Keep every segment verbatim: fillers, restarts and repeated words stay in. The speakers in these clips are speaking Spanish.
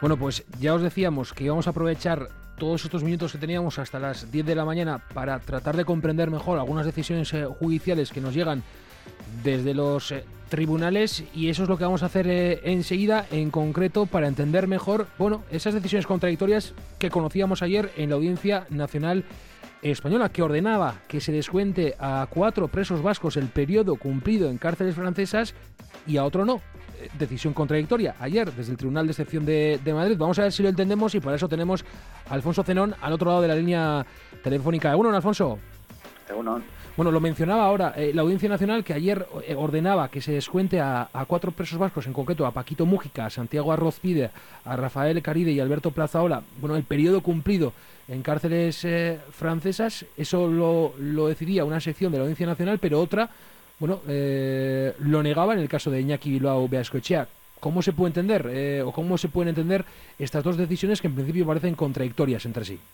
Bueno, pues ya os decíamos que íbamos a aprovechar todos estos minutos que teníamos hasta las diez de la mañana para tratar de comprender mejor algunas decisiones eh, judiciales que nos llegan desde los eh, tribunales, y eso es lo que vamos a hacer eh, enseguida, en concreto para entender mejor, bueno, esas decisiones contradictorias que conocíamos ayer en la Audiencia Nacional Española, que ordenaba que se descuente a cuatro presos vascos el periodo cumplido en cárceles francesas y a otro no. Decisión contradictoria ayer desde el Tribunal de Excepción de, de Madrid. Vamos a ver si lo entendemos, y para eso tenemos a Alfonso Zenón al otro lado de la línea telefónica. ¿Uno, Alfonso? Uno. Bueno, lo mencionaba ahora, eh, la Audiencia Nacional, que ayer eh, ordenaba que se descuente a, a cuatro presos vascos, en concreto a Paquito Mújica, a Santiago Arrozpide, a Rafael Caride y a Alberto Plazaola, bueno, el periodo cumplido en cárceles eh, francesas. Eso lo, lo decidía una sección de la Audiencia Nacional, pero otra, bueno, eh, lo negaba en el caso de Iñaki Bilbao Beaskoetxea. ¿Cómo se puede entender, eh, o cómo se pueden entender estas dos decisiones que en principio parecen contradictorias entre sí?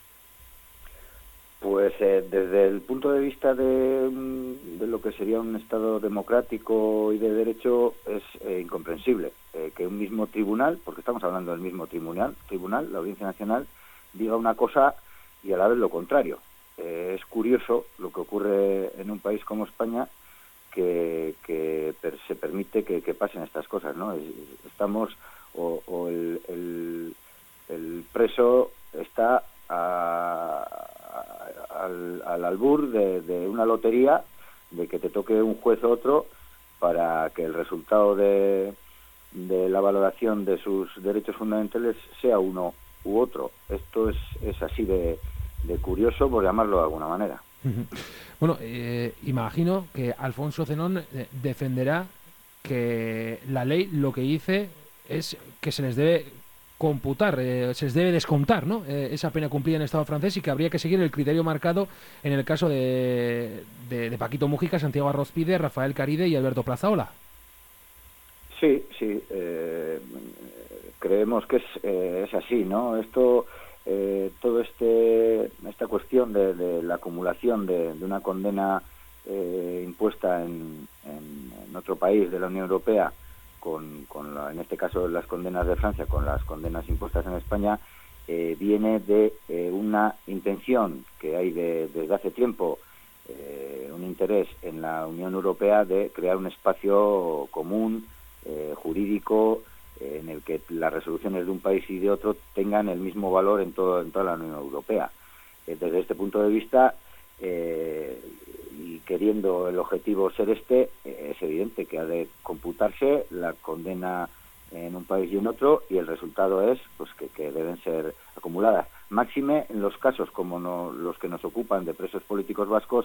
Pues eh, desde el punto de vista de, de lo que sería un Estado democrático y de derecho es eh, incomprensible eh, que un mismo tribunal, porque estamos hablando del mismo tribunal, tribunal, la Audiencia Nacional, diga una cosa y a la vez lo contrario. Eh, es curioso lo que ocurre en un país como España, que, que per, se permite que, que pasen estas cosas, ¿no? Estamos, o, o el, el, el preso está a... Al, al albur de, de una lotería, de que te toque un juez u otro para que el resultado de, de la valoración de sus derechos fundamentales sea uno u otro. Esto es, es así de, de curioso, por llamarlo de alguna manera. Bueno, eh, imagino que Alfonso Zenón eh, defenderá que la ley lo que dice es que se les debe computar, eh, se les debe descontar, ¿no? Eh, esa pena cumplida en el Estado francés, y que habría que seguir el criterio marcado en el caso de, de, de Paquito Mújica, Santiago Arrozpide, Rafael Caride y Alberto Plazaola. Sí, sí, eh, creemos que es, eh, es así, ¿no? Esto, eh, todo este, esta cuestión de, de la acumulación de, de una condena eh, impuesta en, en, en otro país de la Unión Europea, con, con la, en este caso las condenas de Francia, con las condenas impuestas en España, eh, viene de eh, una intención que hay de, desde hace tiempo, eh, un interés en la Unión Europea de crear un espacio común, eh, jurídico, eh, en el que las resoluciones de un país y de otro tengan el mismo valor en, todo, en toda la Unión Europea. Eh, desde este punto de vista, eh, y queriendo el objetivo ser este, eh, es evidente que ha de computarse la condena en un país y en otro, y el resultado es pues que, que deben ser acumuladas. Máxime en los casos como no, los que nos ocupan de presos políticos vascos,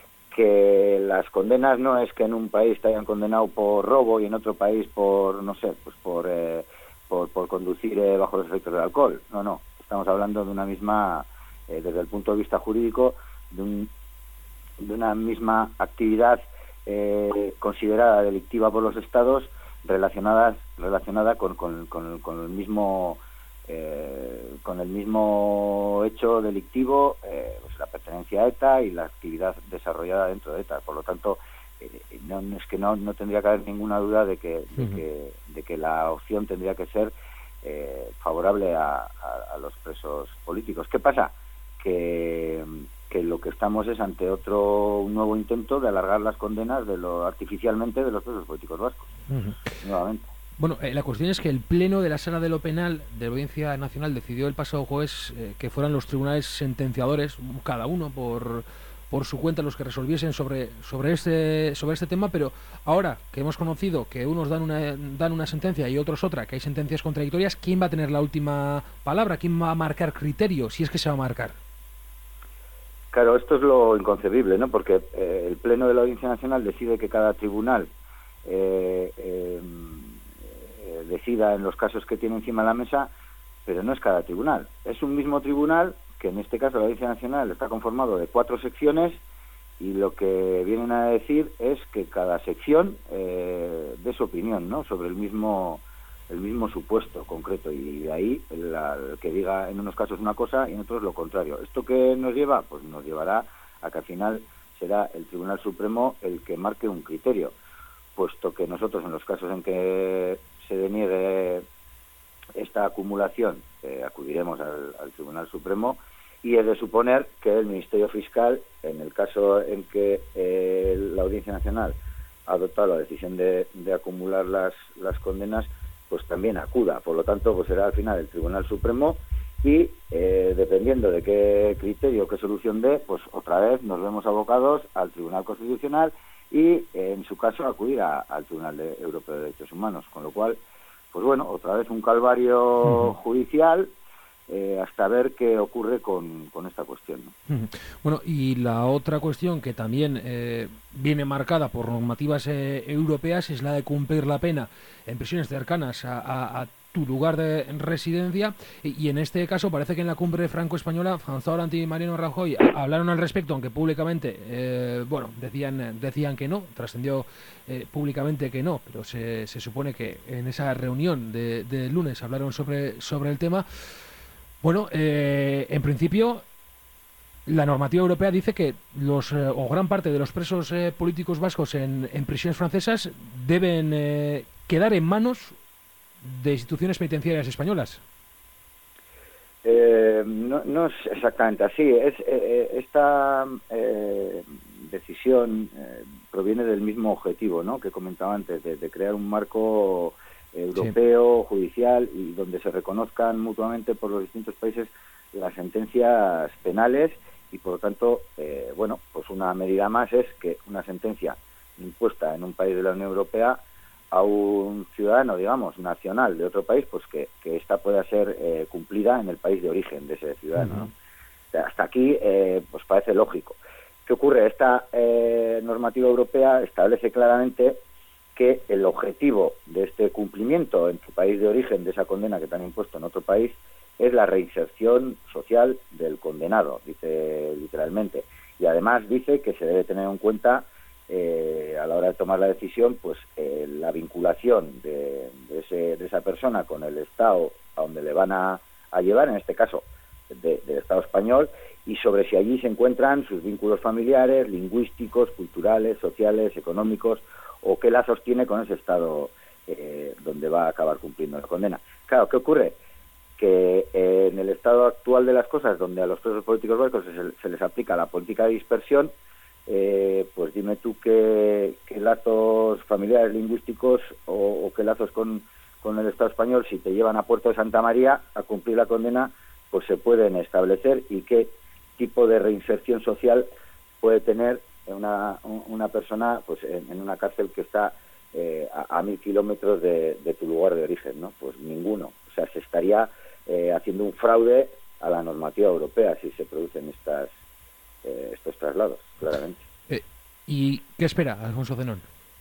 que las condenas no es que en un país te hayan condenado por robo y en otro país por, no sé, pues por, eh, por, por conducir eh, bajo los efectos del alcohol. No, no, estamos hablando de una misma, eh, desde el punto de vista jurídico, de un de una misma actividad eh, considerada delictiva por los estados, relacionadas relacionada con, con, con, con el mismo eh, con el mismo hecho delictivo, eh, pues la pertenencia a ETA y la actividad desarrollada dentro de ETA. Por lo tanto, eh, no, es que no, no tendría que haber ninguna duda de que, de que, de que la opción tendría que ser eh, favorable a, a, a los presos políticos. ¿Qué pasa? Que que lo que estamos es ante otro un nuevo intento de alargar las condenas de lo artificialmente de los presos políticos vascos. Uh-huh. Nuevamente. Bueno, eh, la cuestión es que el Pleno de la Sala de lo Penal de la Audiencia Nacional decidió el pasado jueves eh, que fueran los tribunales sentenciadores, cada uno por por su cuenta, los que resolviesen sobre sobre este sobre este tema, pero ahora que hemos conocido que unos dan una dan una sentencia y otros otra, que hay sentencias contradictorias, ¿quién va a tener la última palabra? ¿Quién va a marcar criterio, si es que se va a marcar? Claro, esto es lo inconcebible, ¿no? Porque eh, el Pleno de la Audiencia Nacional decide que cada tribunal eh, eh, eh, decida en los casos que tiene encima de la mesa, pero no es cada tribunal. Es un mismo tribunal, que en este caso la Audiencia Nacional está conformado de cuatro secciones, y lo que vienen a decir es que cada sección eh, dé su opinión, ¿no?, sobre el mismo el mismo supuesto concreto, y de ahí la, el que diga en unos casos una cosa y en otros lo contrario. ¿Esto qué nos lleva? Pues nos llevará a que al final será el Tribunal Supremo el que marque un criterio, puesto que nosotros en los casos en que se deniegue esta esta acumulación eh, acudiremos al, al Tribunal Supremo, y es de suponer que el Ministerio Fiscal, en el caso en que eh, la Audiencia Nacional ha adoptado la decisión de, de acumular las, las condenas, pues también acuda. Por lo tanto, pues será al final el Tribunal Supremo y, eh, dependiendo de qué criterio, qué solución dé, pues otra vez nos vemos abocados al Tribunal Constitucional y, eh, en su caso, acudir a, al Tribunal de, Europeo de Derechos Humanos. Con lo cual, pues bueno, otra vez un calvario uh-huh. judicial, Eh, hasta ver qué ocurre con, con esta cuestión, ¿no? Bueno, y la otra cuestión que también eh, viene marcada por normativas eh, europeas es la de cumplir la pena en prisiones cercanas a, a, a tu lugar de residencia, y, y en este caso parece que en la cumbre franco-española François Hollande y Mariano Rajoy hablaron al respecto, aunque públicamente eh, bueno, decían decían que no, trascendió eh, públicamente que no, pero se, se supone que en esa reunión de, de lunes hablaron sobre, sobre el tema. Bueno, eh, en principio, la normativa europea dice que los eh, o gran parte de los presos eh, políticos vascos en, en prisiones francesas deben eh, quedar en manos de instituciones penitenciarias españolas. Eh, no, no es exactamente así. Es, eh, esta eh, decisión eh, proviene del mismo objetivo, ¿no?, que comentaba antes, de, de crear un marco europeo, sí, judicial, y donde se reconozcan mutuamente por los distintos países las sentencias penales, y por lo tanto, eh, bueno, pues una medida más es que una sentencia impuesta en un país de la Unión Europea a un ciudadano, digamos, nacional de otro país, pues que, que esta pueda ser eh, cumplida en el país de origen de ese ciudadano, ¿no? O sea, hasta aquí, eh, pues parece lógico. ¿Qué ocurre? Esta eh, normativa europea establece claramente que el objetivo de este cumplimiento en tu país de origen de esa condena que te han impuesto en otro país es la reinserción social del condenado, dice literalmente. Y además dice que se debe tener en cuenta eh, a la hora de tomar la decisión, pues eh, la vinculación de, de, ese, de esa persona con el Estado a donde le van a, a llevar, en este caso de, del Estado español, y sobre si allí se encuentran sus vínculos familiares, lingüísticos, culturales, sociales, económicos, o qué lazos tiene con ese Estado eh, donde va a acabar cumpliendo la condena. Claro, ¿qué ocurre? Que eh, en el estado actual de las cosas, donde a los presos políticos vascos se, se les aplica la política de dispersión, eh, pues dime tú qué, qué lazos familiares, lingüísticos o, o qué lazos con, con el Estado español, si te llevan a Puerto de Santa María a cumplir la condena, pues se pueden establecer, y qué tipo de reinserción social puede tener una, una persona pues en, en una cárcel que está eh, a, a mil kilómetros de, de tu lugar de origen, ¿no? Pues ninguno. O sea, se estaría eh, haciendo un fraude a la normativa europea si se producen estas eh, estos traslados, claramente. Eh, ¿Y qué espera Alfonso Zenón?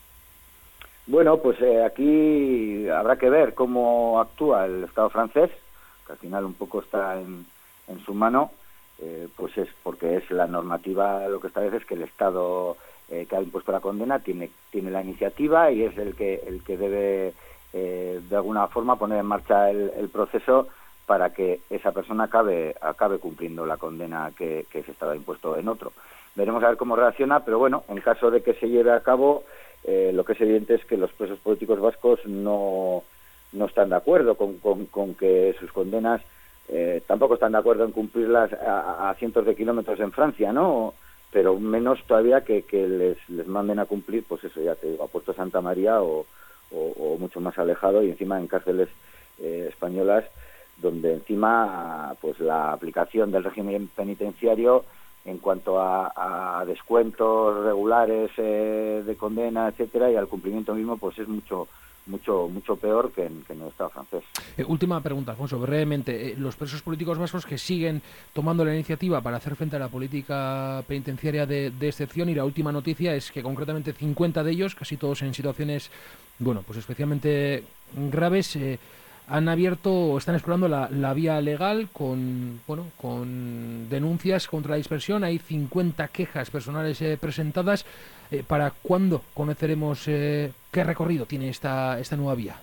Bueno, pues eh, aquí habrá que ver cómo actúa el Estado francés, que al final un poco está en, en su mano. Eh, pues es porque es la normativa, lo que establece es que el Estado eh, que ha impuesto la condena tiene tiene la iniciativa, y es el que el que debe eh, de alguna forma poner en marcha el, el proceso para que esa persona acabe acabe cumpliendo la condena que, que se estaba impuesto en otro. Veremos a ver cómo reacciona, pero bueno, en caso de que se lleve a cabo, eh, lo que es evidente es que los presos políticos vascos no no están de acuerdo con, con, con que sus condenas Eh, tampoco están de acuerdo en cumplirlas a, a cientos de kilómetros en Francia, ¿no? Pero menos todavía que, que les, les manden a cumplir, pues eso, ya te digo, a Puerto Santa María o, o, o mucho más alejado, y encima en cárceles eh, españolas, donde encima pues la aplicación del régimen penitenciario en cuanto a, a descuentos regulares eh, de condena, etcétera, y al cumplimiento mismo, pues es mucho mucho mucho peor que en, que en el Estado francés. Eh, última pregunta, Alfonso, brevemente. Eh, los presos políticos vascos que siguen tomando la iniciativa para hacer frente a la política penitenciaria de, de excepción, y la última noticia es que concretamente cincuenta de ellos, casi todos en situaciones, bueno, pues especialmente graves, eh, han abierto o están explorando la, la vía legal con, bueno, con denuncias contra la dispersión. Hay cincuenta quejas personales eh, presentadas. Eh, ¿Para cuándo conoceremos eh, qué recorrido tiene esta esta nueva vía?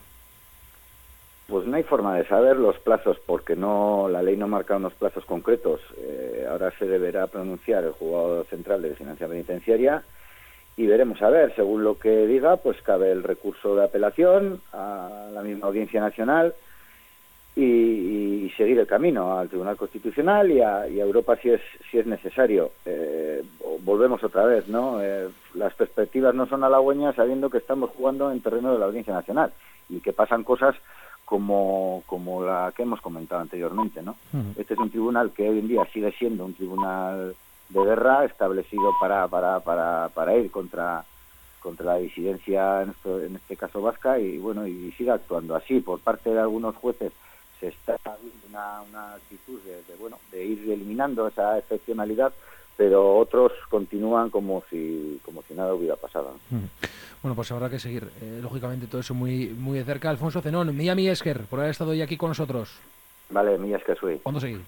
Pues no hay forma de saber los plazos, porque no la ley no marca unos plazos concretos. Eh, ahora se deberá pronunciar el Juzgado Central de Vigilancia Penitenciaria, y veremos a ver, según lo que diga, pues cabe el recurso de apelación a la misma Audiencia Nacional, y, y seguir el camino al Tribunal Constitucional y a, y a Europa si es si es necesario. Eh, volvemos otra vez, ¿no? Eh, las perspectivas no son halagüeñas sabiendo que estamos jugando en terreno de la Audiencia Nacional y que pasan cosas como como la que hemos comentado anteriormente, ¿no? Uh-huh. Este es un tribunal que hoy en día sigue siendo un tribunal de guerra establecido para para para para ir contra contra la disidencia, en, esto, en este caso vasca, y bueno, y sigue actuando así. Por parte de algunos jueces se está viendo una, una actitud de, de bueno de ir eliminando esa excepcionalidad, pero otros continúan como si como si nada hubiera pasado, ¿no? Mm. Bueno, pues habrá que seguir, eh, lógicamente, todo eso muy muy de cerca. Alfonso Zenón, Miami Esker, por haber estado hoy aquí con nosotros. Vale, mi esker zui. Ondo seguir.